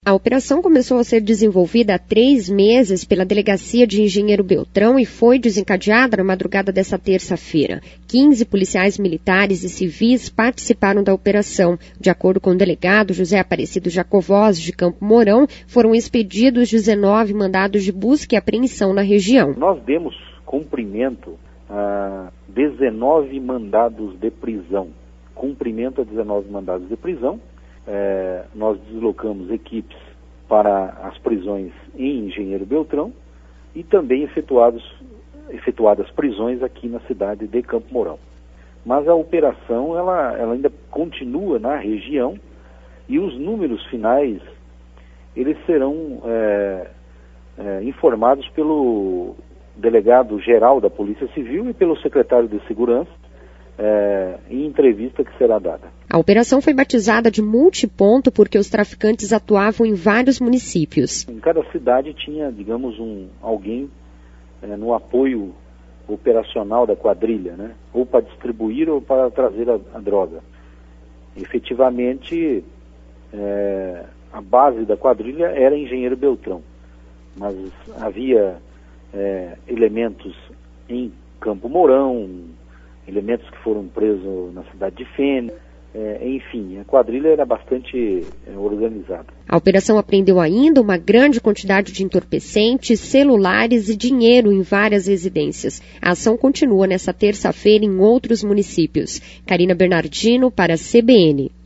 A operação começou a ser desenvolvida há 3 meses pela Delegacia de Engenheiro Beltrão e foi desencadeada na madrugada desta terça-feira. 15 policiais militares e civis participaram da operação. De acordo com o delegado José Aparecido Jacovós, de Campo Mourão, foram expedidos 19 mandados de busca e apreensão na região. Nós demos cumprimento a 19 mandados de prisão. Cumprimento a 19 mandados de prisão. Nós deslocamos equipes para as prisões em Engenheiro Beltrão e também efetuadas prisões aqui na cidade de Campo Mourão. Mas a operação ela ainda continua na região e os números finais eles serão informados pelo delegado-geral da Polícia Civil e pelo secretário de Segurança em entrevista que será dada. A operação foi batizada de multiponto porque os traficantes atuavam em vários municípios. Em cada cidade tinha, digamos, alguém no apoio operacional da quadrilha, né? Ou para distribuir ou para trazer a droga. Efetivamente, a base da quadrilha era Engenheiro Beltrão, mas havia elementos em Campo Mourão, elementos que foram presos na cidade de Fênix, enfim, a quadrilha era bastante organizada. A operação apreendeu ainda uma grande quantidade de entorpecentes, celulares e dinheiro em várias residências. A ação continua nesta terça-feira em outros municípios. Karina Bernardino para a CBN.